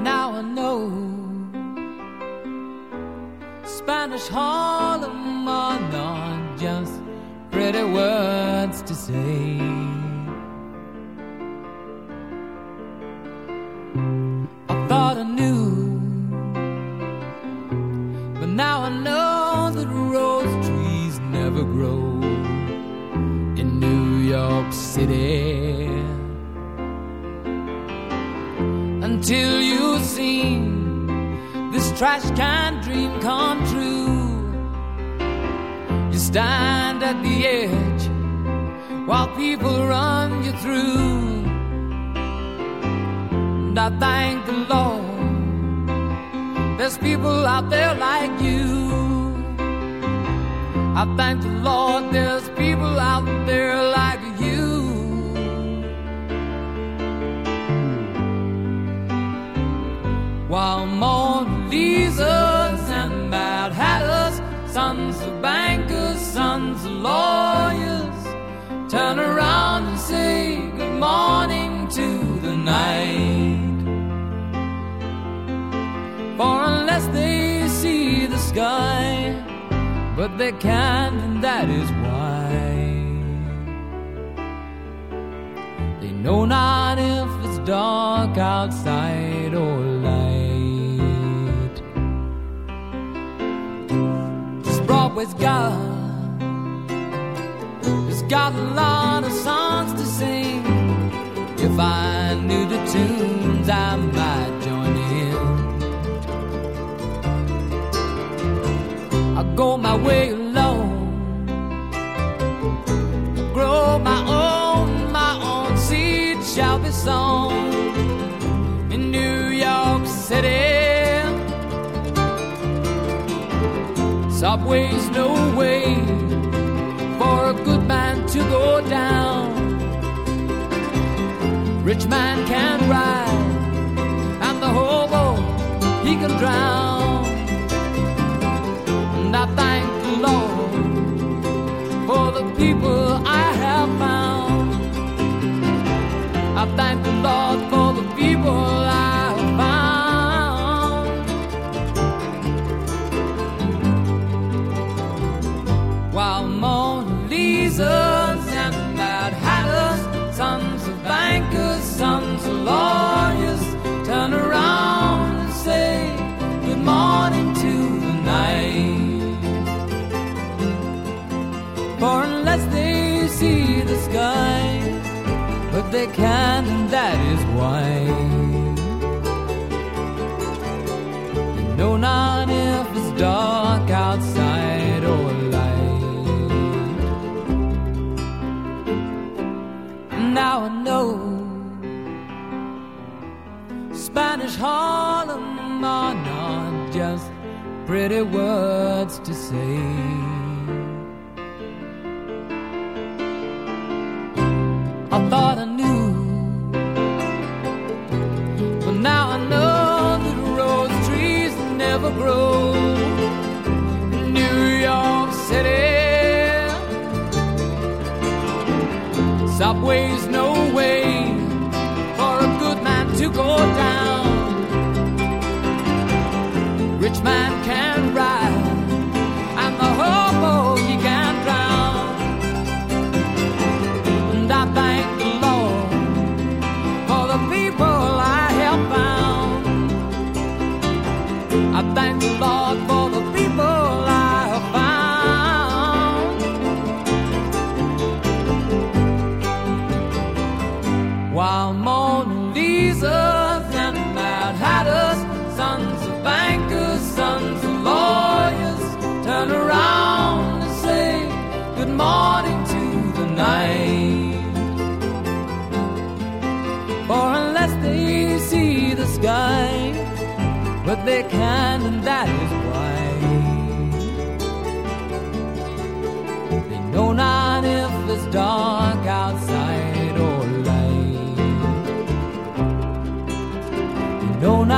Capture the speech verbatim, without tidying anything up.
now I know Spanish Harlem are not just pretty words to say. I thought I knew, but now I know that rose trees never grow in New York City until you've seen this trash can dream come true. You stand at the edge while people run you through. And I thank the Lord there's people out there like you. I thank the Lord there's people out there like you. While Mona Lisas and Mad Hatters, sons of bankers, sons of lawyers, turn around and say good morning to the night. For unless they see the sky, but they can't, and that is why they know not if it's dark outside or light. This Broadway's got, it's got a lot of songs to sing. If I knew the tunes, I might join in. I go my way alone, grow my own, my own seed shall be sown in New York City. Subway's no way for a good man to go down. Rich man can ride, and the hobo, he can drown. And I thank the Lord for the people I have found. I thank the Lord for the people I have found. While Mona Lisas and Mad Hatters, sons of bankers, sons of lawyers, turn around and say good morning to the night. For unless they see the sky, but they can, and that is why they know not if it's dark outside or light. And now I know Spanish Harlem are not just pretty words to say. I thought I knew, but now I know that rose trees never grow in New York City. Subway's no way for a good man to go down. Rich man can ride, and the hobo, he can drown. And I thank the Lord for the people I have found. I thank the Lord for the people I have found. While Mona Lisas and Mad Hatters, sons of bankers, sons of lawyers, turn around and say good morning to the night. For unless they see the sky, but they can, and that is why they know not if it's dark outside or light. They know not